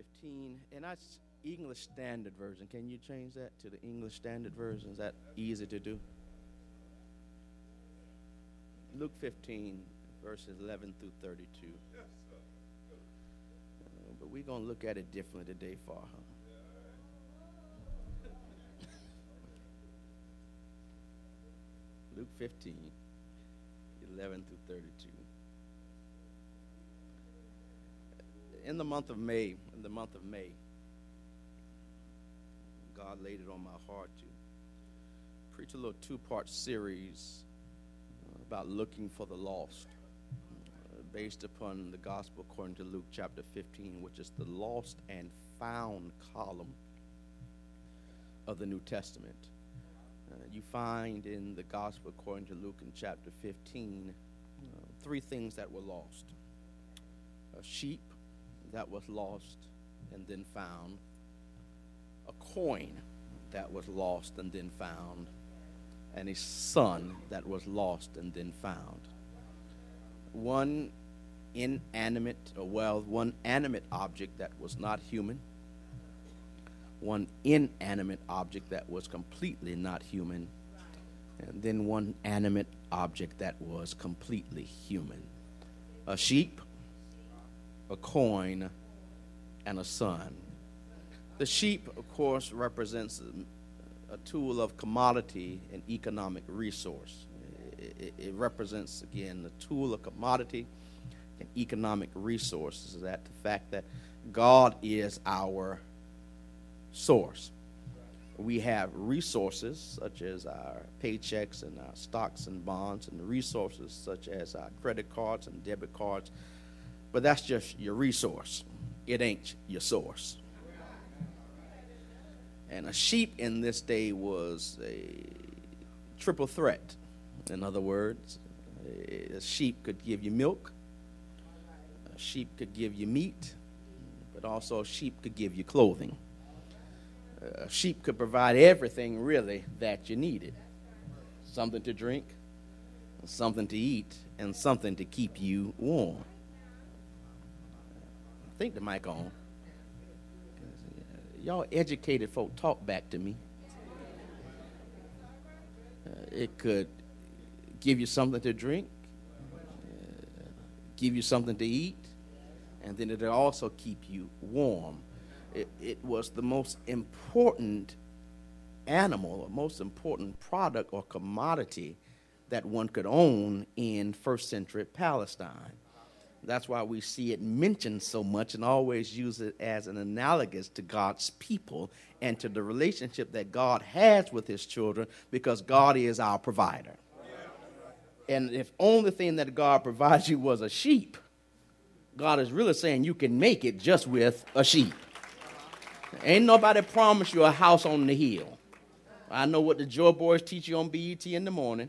15, and that's English Standard Version. Can you change that to the English Standard Version? Is that easy to do? Luke 15, verses 11 through 32. But we're going to look at it differently today, Farha. Luke 15, 11 through 32. In the month of May, God laid it on my heart to preach a little two-part series about looking for the lost, based upon the gospel according to Luke chapter 15, which is the lost and found column of the New Testament. You find in the gospel according to Luke in chapter 15 three things that were lost: a sheep that was lost and then found, a coin that was lost and then found, and a son that was lost and then found. One animate object that was not human, one inanimate object that was completely not human, and then one animate object that was completely human. A sheep, a coin, and a son. The sheep, of course, represents a tool of commodity and economic resource. It represents, again, the tool of commodity and economic resources. That the fact that God is our source. We have resources such as our paychecks and our stocks and bonds, and resources such as our credit cards and debit cards, but that's just your resource. It ain't your source. And a sheep in this day was a triple threat. In other words, a sheep could give you milk, a sheep could give you meat, but also a sheep could give you clothing. A sheep could provide everything, really, that you needed. Something to drink, something to eat, and something to keep you warm. I think the mic on. Y'all educated folk, talk back to me. It could give you something to drink, give you something to eat, and then it'll also keep you warm. It was the most important animal, or most important product or commodity that one could own in first century Palestine. That's why we see it mentioned so much and always use it as an analogous to God's people and to the relationship that God has with his children, because God is our provider. And if only thing that God provides you was a sheep, God is really saying you can make it just with a sheep. Ain't nobody promised you a house on the hill. I know what the Joy Boys teach you on BET in the morning.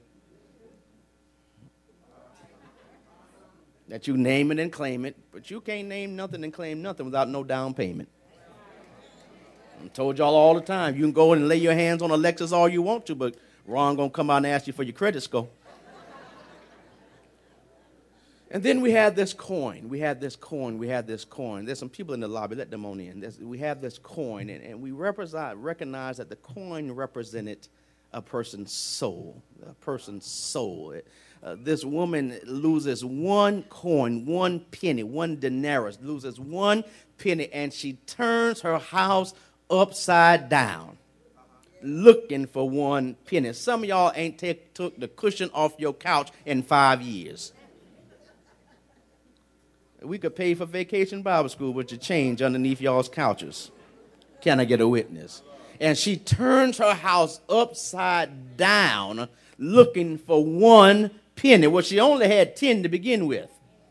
That you name it and claim it, but you can't name nothing and claim nothing without no down payment. I told y'all all the time, you can go and lay your hands on a Lexus all you want to, but Ron gonna come out and ask you for your credit score. And then we had this coin. There's some people in the lobby. Let them on in. We have this coin, and we recognize that the coin represented a person's soul. This woman loses one coin, one penny, one denarius, loses one penny, and she turns her house upside down looking for one penny. Some of y'all ain't took the cushion off your couch in 5 years. We could pay for Vacation Bible School with your change underneath y'all's couches. Can I get a witness? And she turns her house upside down looking for one penny. Well, she only had 10 to begin with.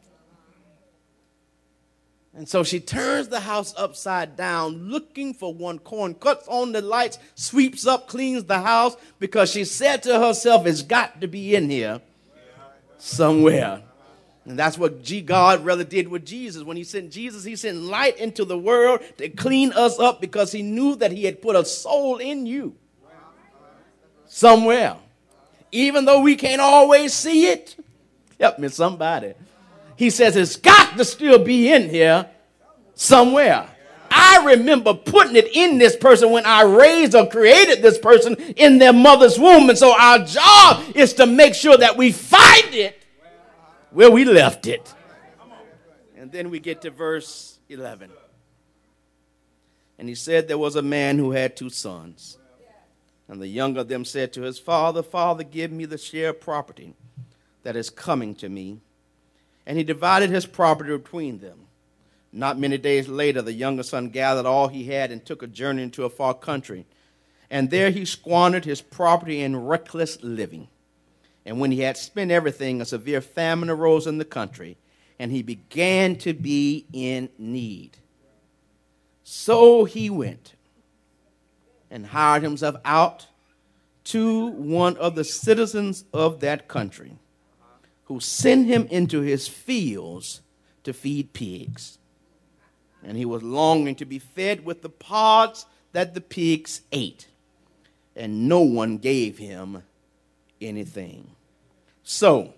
And so she turns the house upside down looking for one coin, cuts on the lights, sweeps up, cleans the house, because she said to herself, it's got to be in here somewhere. And that's what God really did with Jesus. When he sent Jesus, he sent light into the world to clean us up, because he knew that he had put a soul in you somewhere. Even though we can't always see it, help me somebody. He says it's got to still be in here somewhere. I remember putting it in this person when I raised or created this person in their mother's womb. And so our job is to make sure that we find it where we left it. And then we get to verse 11. And he said there was a man who had 2 sons. And the younger of them said to his father, Father, give me the share of property that is coming to me. And he divided his property between them. Not many days later, the younger son gathered all he had and took a journey into a far country. And there he squandered his property in reckless living. And when he had spent everything, a severe famine arose in the country, and he began to be in need. So he went and hired himself out to one of the citizens of that country, who sent him into his fields to feed pigs. And he was longing to be fed with the pods that the pigs ate, and no one gave him anything. So,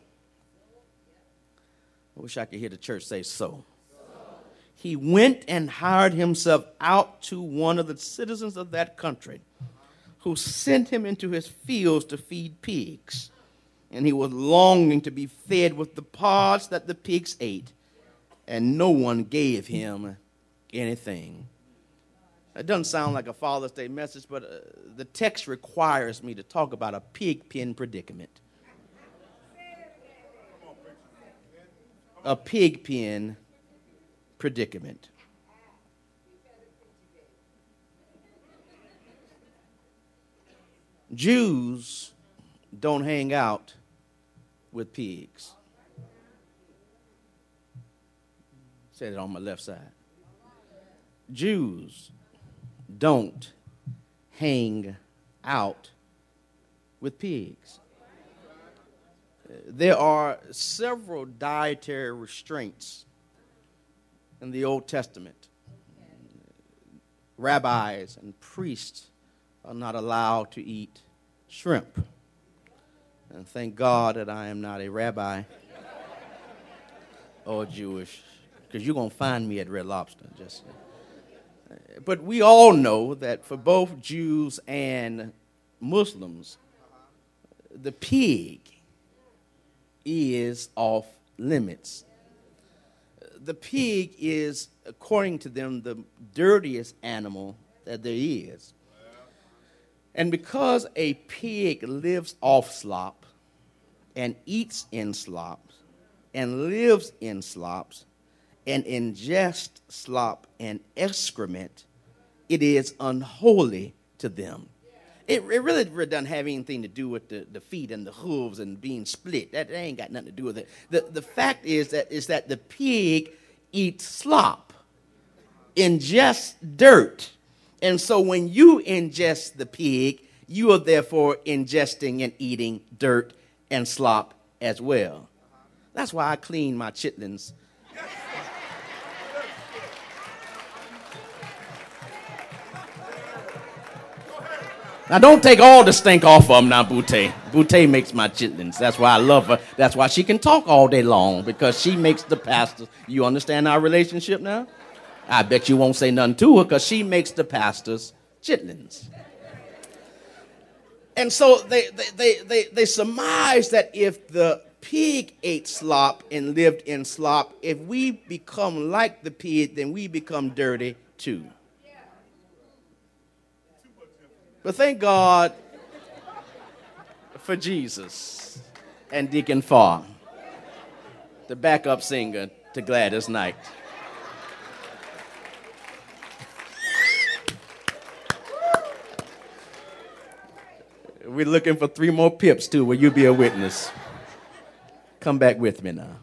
I wish I could hear the church say so. He went and hired himself out to one of the citizens of that country, who sent him into his fields to feed pigs. And he was longing to be fed with the pods that the pigs ate, and no one gave him anything. It doesn't sound like a Father's Day message, but the text requires me to talk about a pig pen predicament. A pig pen predicament. Jews don't hang out with pigs. Say it on my left side. Jews don't hang out with pigs. There are several dietary restraints in the Old Testament. Rabbis and priests are not allowed to eat shrimp. And thank God that I am not a rabbi or Jewish, because you're going to find me at Red Lobster. But we all know that for both Jews and Muslims, the pig is off limits. The pig is, according to them, the dirtiest animal that there is. And because a pig lives off slop and eats in slops and lives in slops and ingests slop and excrement, it is unholy to them. It really doesn't have anything to do with the feet and the hooves and being split. That ain't got nothing to do with it. The fact is that the pig eats slop, ingests dirt. And so when you ingest the pig, you are therefore ingesting and eating dirt and slop as well. That's why I clean my chitlins. Now, don't take all the stink off of them now, Boutte. Boutte makes my chitlins. That's why I love her. That's why she can talk all day long, because she makes the pastors. You understand our relationship now? I bet you won't say nothing to her, because she makes the pastors chitlins. And so they surmise that if the pig ate slop and lived in slop, if we become like the pig, then we become dirty too. But thank God for Jesus and Deacon Farr, the backup singer to Gladys Knight. We're looking for 3 more pips, too. Will you be a witness? Come back with me now.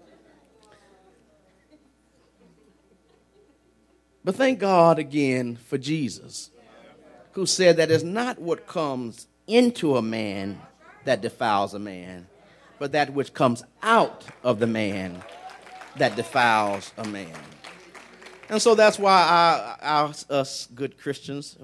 But thank God again for Jesus, who said that it's not what comes into a man that defiles a man, but that which comes out of the man that defiles a man. And so that's why us good Christians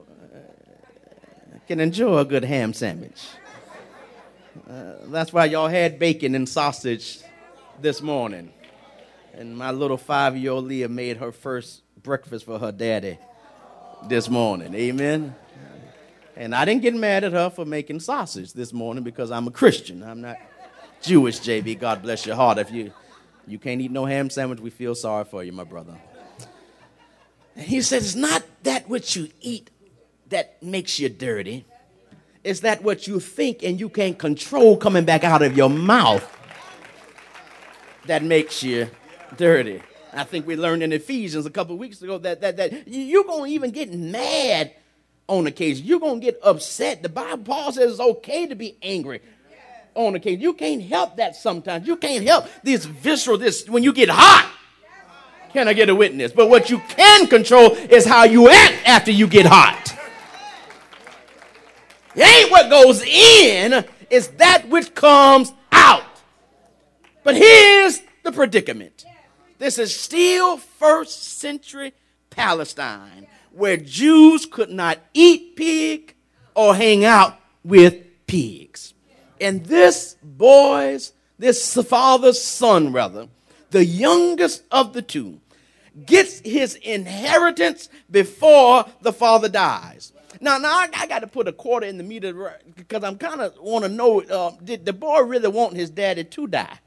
can enjoy a good ham sandwich. That's why y'all had bacon and sausage this morning. And my little 5-year-old Leah made her first breakfast for her daddy this morning. Amen. And I didn't get mad at her for making sausage this morning because I'm a Christian. I'm not Jewish, JB. God bless your heart. If you can't eat no ham sandwich, we feel sorry for you, my brother. And he said, it's not that which you eat that makes you dirty. It's that what you think and you can't control coming back out of your mouth that makes you dirty. I think we learned in Ephesians a couple of weeks ago that you're going to even get mad on occasion. You're going to get upset. The Bible, Paul says it's okay to be angry on occasion. You can't help that sometimes. You can't help this visceral, when you get hot. Can I get a witness? But what you can control is how you act after you get hot. It ain't what goes in, it's that which comes out. But here's the predicament. This is still first century Palestine, where Jews could not eat pig or hang out with pigs. And this father's son, the youngest of the two, gets his inheritance before the father dies. Now I got to put a quarter in the meter because I'm kind of want to know, did the boy really want his daddy to die?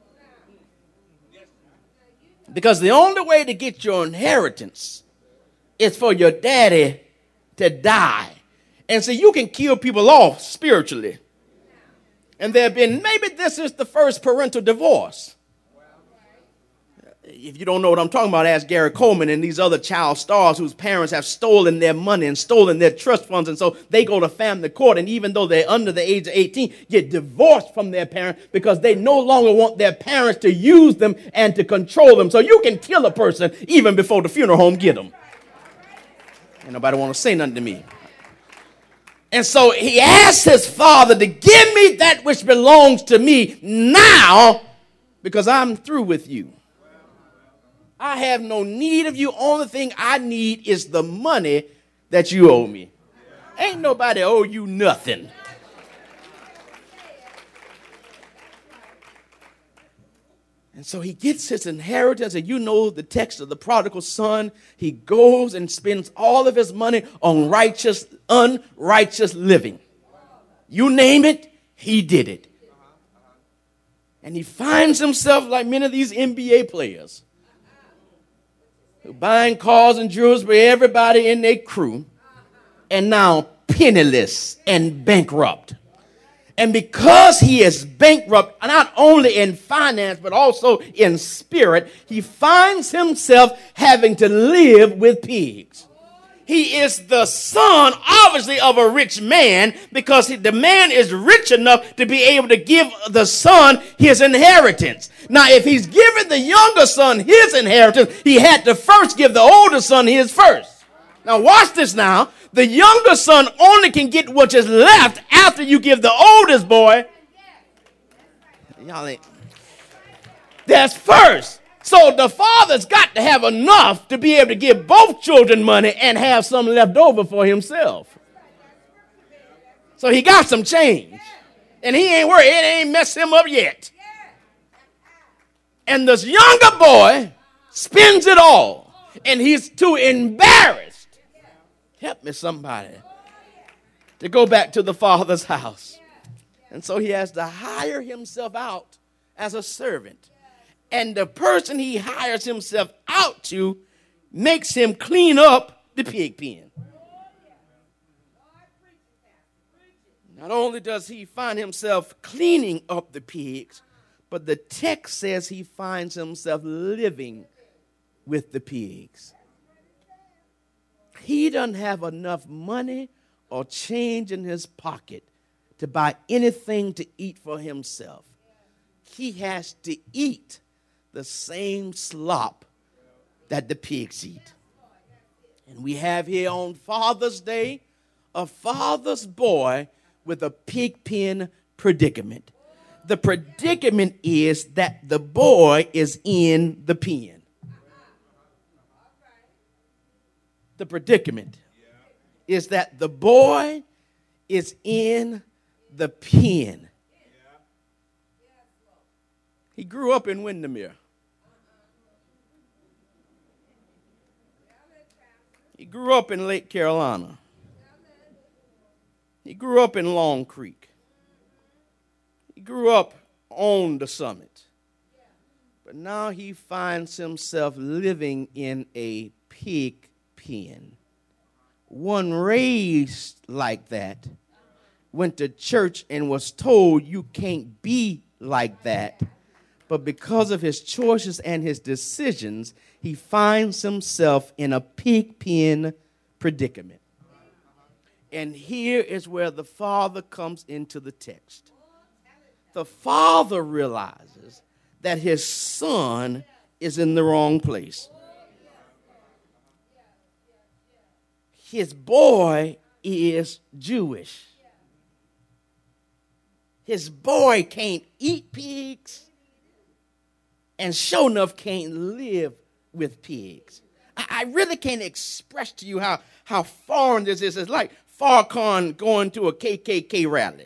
Because the only way to get your inheritance is for your daddy to die. And so you can kill people off spiritually. And there have been, maybe this is the first parental divorce. If you don't know what I'm talking about, ask Gary Coleman and these other child stars whose parents have stolen their money and stolen their trust funds. And so they go to family court. And even though they're under the age of 18, get divorced from their parents because they no longer want their parents to use them and to control them. So you can kill a person even before the funeral home get them. Ain't nobody want to say nothing to me. And so he asked his father to give me that which belongs to me now because I'm through with you. I have no need of you. Only thing I need is the money that you owe me. Ain't nobody owe you nothing. And so he gets his inheritance, and you know the text of the prodigal son. He goes and spends all of his money on unrighteous living. You name it, he did it. And he finds himself like many of these NBA players, buying cars and jewels for everybody in their crew, and now penniless and bankrupt. And because he is bankrupt, not only in finance, but also in spirit, he finds himself having to live with pigs. He is the son, obviously, of a rich man because the man is rich enough to be able to give the son his inheritance. Now, if he's giving the younger son his inheritance, he had to first give the older son his first. Now, watch this now. The younger son only can get what is left after you give the oldest boy. Y'all ain't. That's first. So the father's got to have enough to be able to give both children money and have some left over for himself. So he got some change. And he ain't worried. It ain't messed him up yet. And this younger boy spends it all. And he's too embarrassed. Help me somebody. To go back to the father's house. And so he has to hire himself out as a servant. And the person he hires himself out to makes him clean up the pig pen. Not only does he find himself cleaning up the pigs, but the text says he finds himself living with the pigs. He doesn't have enough money or change in his pocket to buy anything to eat for himself. He has to eat the same slop that the pigs eat. And we have here on Father's Day a father's boy with a pig pen predicament. The predicament is that the boy is in the pen. The predicament is that the boy is in the pen. He grew up in Windermere. He grew up in Lake Carolina. He grew up in Long Creek. He grew up on the Summit. But now he finds himself living in a pig pen. One raised like that went to church and was told you can't be like that. But because of his choices and his decisions, he finds himself in a pig pen predicament. And here is where the father comes into the text. The father realizes that his son is in the wrong place. His boy is Jewish. His boy can't eat pigs, and sure enough can't live with pigs. I really can't express to you how foreign this is. It's like Farrakhan going to a KKK rally.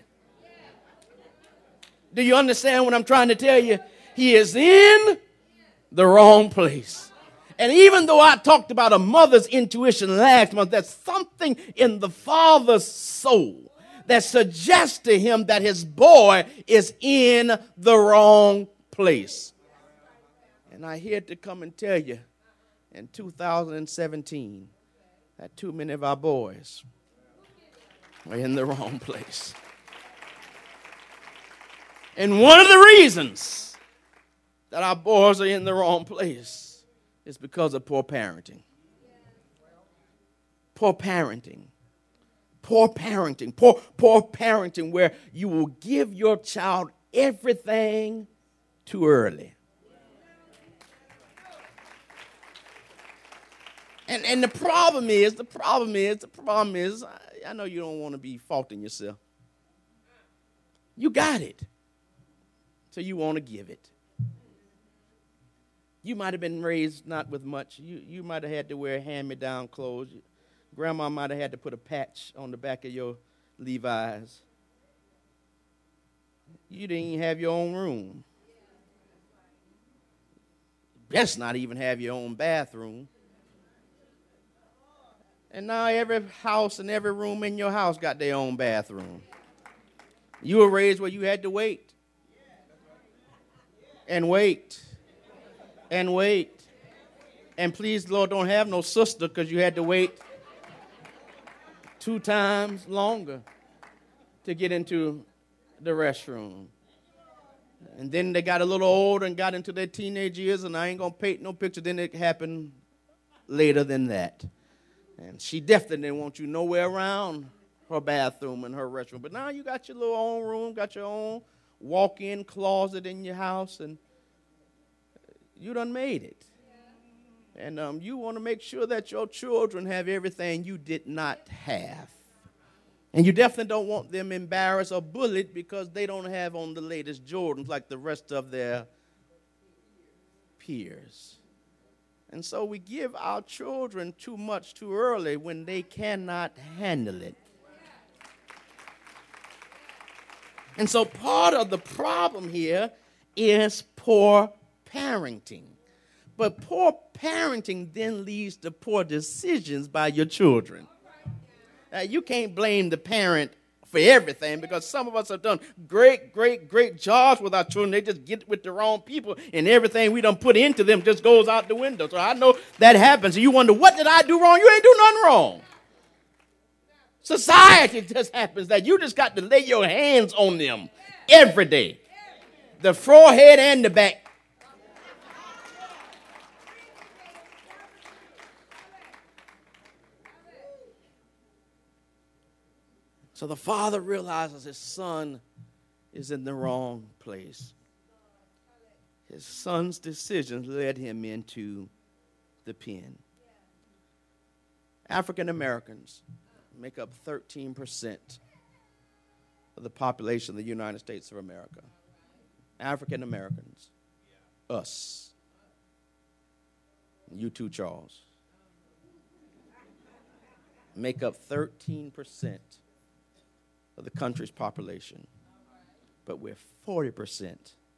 Do you understand what I'm trying to tell you? He is in the wrong place. And even though I talked about a mother's intuition last month, there's something in the father's soul that suggests to him that his boy is in the wrong place. And I here to come and tell you, in 2017, that too many of our boys are in the wrong place. And one of the reasons that our boys are in the wrong place is because of poor parenting. Poor parenting. Poor parenting. Poor parenting where you will give your child everything too early. And the problem is, I know you don't want to be faulting yourself. You got it. So you want to give it. You might have been raised not with much. You might have had to wear hand-me-down clothes. Grandma might have had to put a patch on the back of your Levi's. You didn't even have your own room. Best not even have your own bathroom. And now every house and every room in your house got their own bathroom. You were raised where you had to wait. And wait. And wait. And please, Lord, don't have no sister because you had to wait 2 times longer to get into the restroom. And then they got a little older and got into their teenage years, and I ain't going to paint no picture. Then it happened later than that. And she definitely didn't want you nowhere around her bathroom and her restroom. But now you got your little own room, got your own walk-in closet in your house, and you done made it. And you want to make sure that your children have everything you did not have. And you definitely don't want them embarrassed or bullied because they don't have on the latest Jordans like the rest of their peers. And so we give our children too much too early when they cannot handle it. And so part of the problem here is poor parenting. But poor parenting then leads to poor decisions by your children. You can't blame the parent for everything because some of us have done great jobs with our children. They just get with the wrong people and everything we done put into them just goes out the window. So I know that happens. And you wonder, what did I do wrong? You ain't do nothing wrong. Society just happens that you just got to lay your hands on them every day. The forehead and the back. So the father realizes his son is in the wrong place. His son's decisions led him into the pen. African Americans make up 13% of the population of the United States of America. African Americans, us. You too, Charles. Make up 13% of the country's population, but we're 40%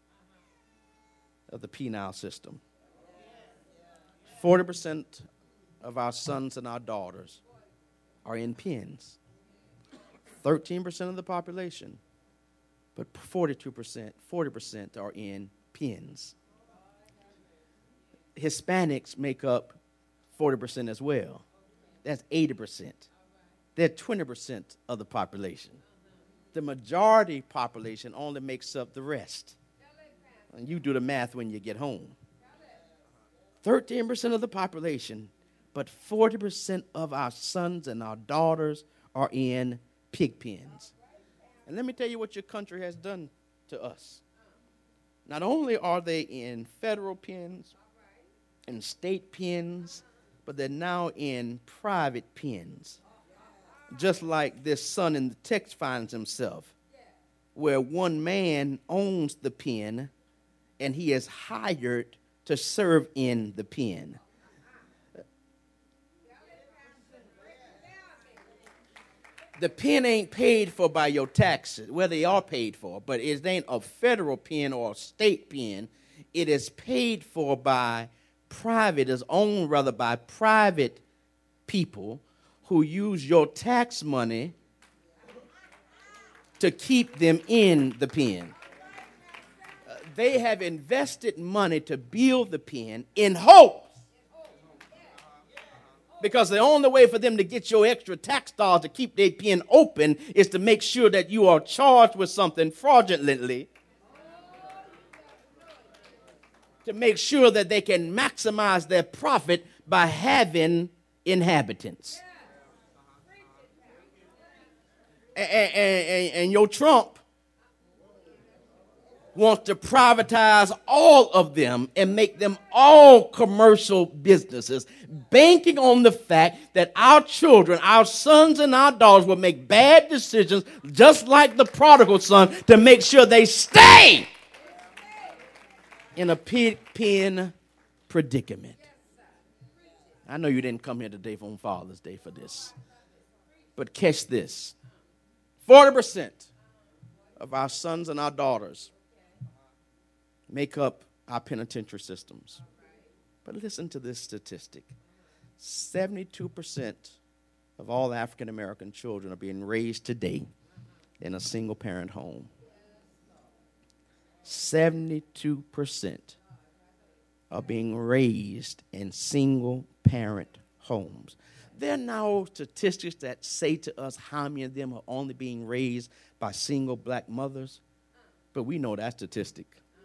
of the penile system. 40% of our sons and our daughters are in pens. 13% of the population, but 40% are in pens. Hispanics make up 40% as well. That's 80%. They're 20% of the population. The majority population only makes up the rest. And you do the math when you get home. 13% of the population, but 40% of our sons and our daughters are in pig pens. And let me tell you what your country has done to us. Not only are they in federal pens and state pens, but they're now in private pens. Just like this son in the text finds himself, where one man owns the pen and he is hired to serve in the pen. The pen ain't paid for by your taxes. Well, they are paid for, but it ain't a federal pen or a state pen. It is paid for by private, is owned rather by private people who use your tax money to keep them in the pen. They have invested money to build the pen in hope. Because the only way for them to get your extra tax dollars to keep their pen open is to make sure that you are charged with something fraudulently, to make sure that they can maximize their profit by having inhabitants. And your Trump wants to privatize all of them and make them all commercial businesses, banking on the fact that our children, our sons and our daughters will make bad decisions just like the prodigal son to make sure they stay in a pig pen predicament. I know you didn't come here today on Father's Day for this, but catch this. 40% of our sons and our daughters make up our penitentiary systems. But listen to this statistic. 72% of all African American children are being raised today in a single parent home. 72% are being raised in single parent homes. There are now statistics that say to us how many of them are only being raised by single black mothers, but we know that statistic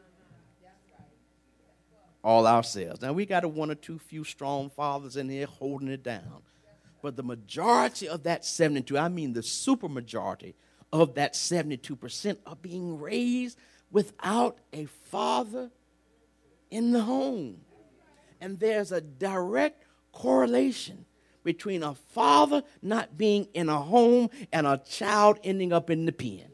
all ourselves. Now, we got a one or two few strong fathers in here holding it down, but the majority of that 72, I mean the super majority of that 72% are being raised without a father in the home. And there's a direct correlation between a father not being in a home and a child ending up in the pen.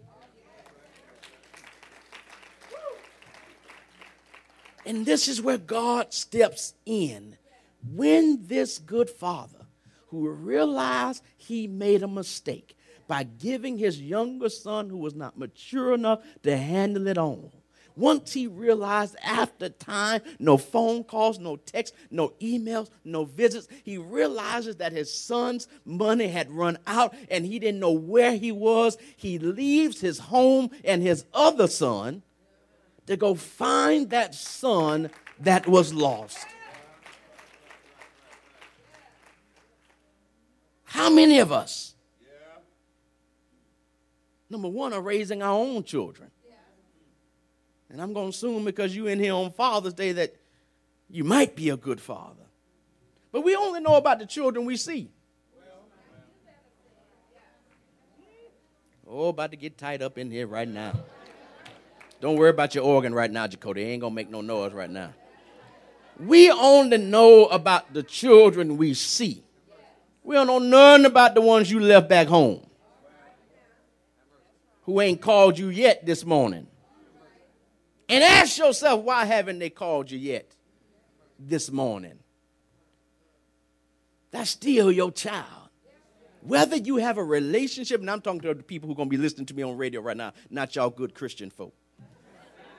And this is where God steps in. When this good father, who realized he made a mistake by giving his younger son, who was not mature enough to handle it on, once he realized after time, no phone calls, no texts, no emails, no visits, he realizes that his son's money had run out and he didn't know where he was. He leaves his home and his other son to go find that son that was lost. How many of us, number one, are raising our own children? And I'm going to assume because you're in here on Father's Day that you might be a good father. But we only know about the children we see. Oh, about to get tied up in here right now. Don't worry about your organ right now, Jacoby. It ain't going to make no noise right now. We only know about the children we see. We don't know nothing about the ones you left back home who ain't called you yet this morning. And ask yourself, why haven't they called you yet this morning? That's still your child. Whether you have a relationship, and I'm talking to the people who are going to be listening to me on radio right now, not y'all good Christian folk.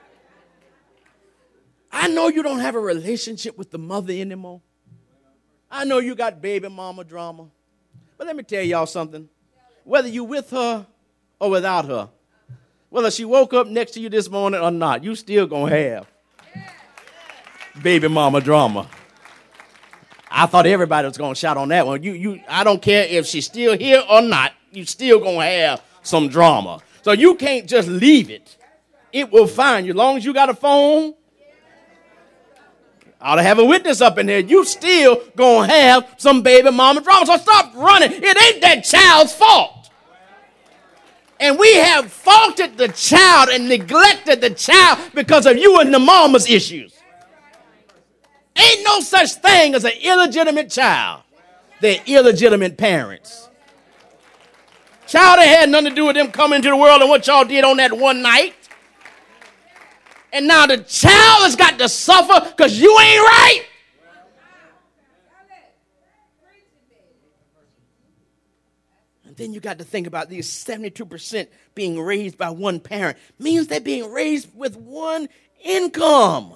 I know you don't have a relationship with the mother anymore. I know you got baby mama drama. But let me tell y'all something. Whether you with her or without her, whether she woke up next to you this morning or not, you still gonna have baby mama drama. I thought everybody was gonna shout on that one. I don't care if she's still here or not, you still gonna have some drama. So you can't just leave it. It will find you. As long as you got a phone, I ought to have a witness up in here. You still gonna have some baby mama drama. So stop running. It ain't that child's fault. And we have faulted the child and neglected the child because of you and the mama's issues. Ain't no such thing as an illegitimate child. They're illegitimate parents. Child ain't had nothing to do with them coming into the world and what y'all did on that one night. And now the child has got to suffer because you ain't right. And then you got to think about these 72% being raised by one parent. Means they're being raised with one income.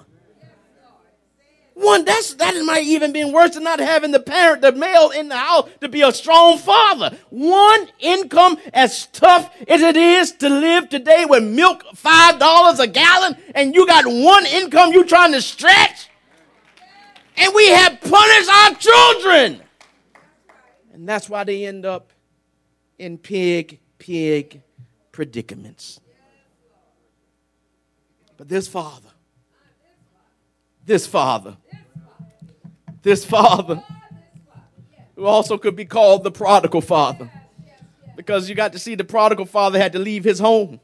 That might even be worse than not having the parent, the male in the house, to be a strong father. One income, as tough as it is to live today with milk $5 a gallon, and you got one income you trying to stretch, and we have punished our children. And that's why they end up in pig predicaments. But this father, who also could be called the prodigal father, because you got to see the prodigal father had to leave his home.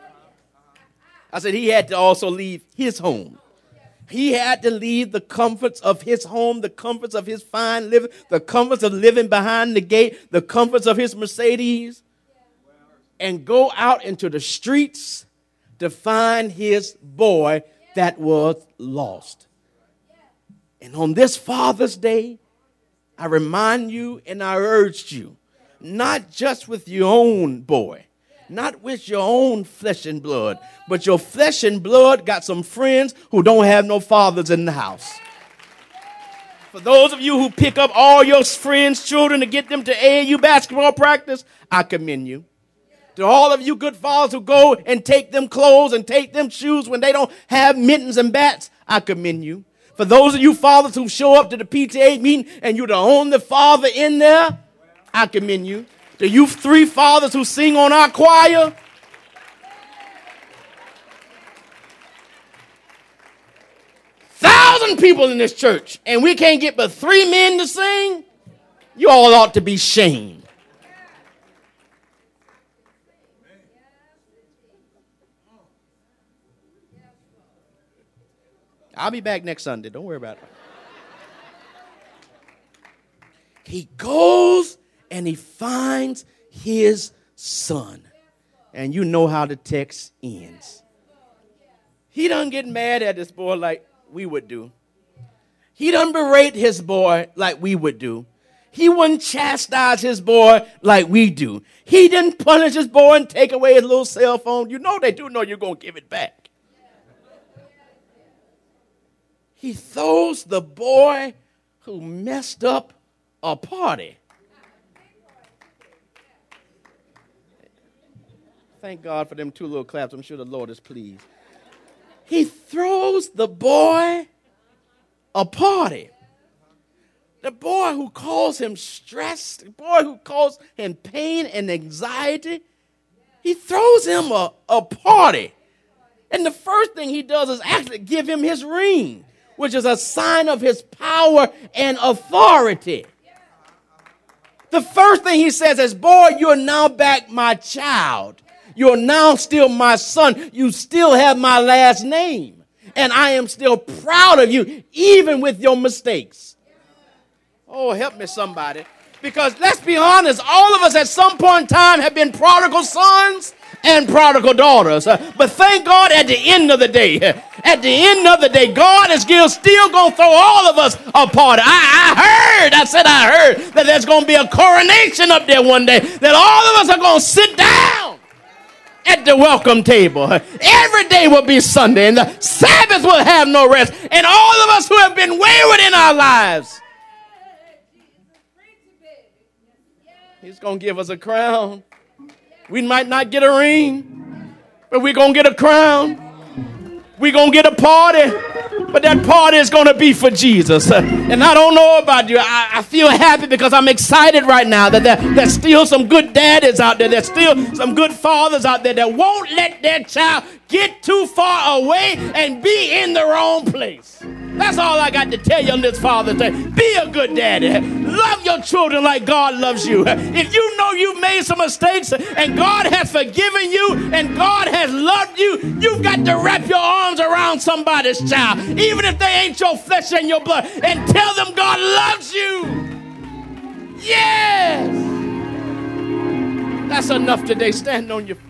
I said he had to also leave his home. He had to leave the comforts of his home, the comforts of his fine living, the comforts of living behind the gate, the comforts of his Mercedes, and go out into the streets to find his boy that was lost. And on this Father's Day, I remind you and I urge you, not just with your own boy, not with your own flesh and blood, but your flesh and blood got some friends who don't have no fathers in the house. For those of you who pick up all your friends' children to get them to AAU basketball practice, I commend you. To all of you good fathers who go and take them clothes and take them shoes when they don't have mittens and bats, I commend you. For those of you fathers who show up to the PTA meeting and you're the only father in there, I commend you. To you three fathers who sing on our choir, thousand people in this church, and we can't get but 3 men to sing, you all ought to be shamed. I'll be back next Sunday. Don't worry about it. He goes and he finds his son. And you know how the text ends. He doesn't get mad at this boy like we would do. He doesn't berate his boy like we would do. He wouldn't chastise his boy like we do. He didn't punish his boy and take away his little cell phone. You know they do know you're going to give it back. He throws the boy who messed up a party. Thank God for them 2 little claps. I'm sure the Lord is pleased. He throws the boy a party. The boy who calls him stress, the boy who calls him pain and anxiety, he throws him a party. And the first thing he does is actually give him his ring, which is a sign of his power and authority. The first thing he says is, boy, you're now back my child. You're now still my son. You still have my last name. And I am still proud of you, even with your mistakes. Oh, help me somebody. Because let's be honest, all of us at some point in time have been prodigal sons and prodigal daughters. But thank God at the end of the day, God is still going to throw all of us a party. I heard that there's going to be a coronation up there one day, that all of us are going to sit down at the welcome table. Every day will be Sunday, and the Sabbath will have no rest. And all of us who have been wayward in our lives He's going to give us a crown. We might not get a ring, but we're going to get a crown. We're going to get a party, but that party is going to be for Jesus. And I don't know about you. I feel happy because I'm excited right now that there's still some good daddies out there. There's still some good fathers out there that won't let their child get too far away and be in the wrong place. That's all I got to tell you on this Father's Day. Be a good daddy. Love your children like God loves you. If you know you've made some mistakes and God has forgiven you and God has loved you, you've got to wrap your arms around somebody's child, even if they ain't your flesh and your blood, and tell them God loves you. Yes. That's enough today. Stand on your feet.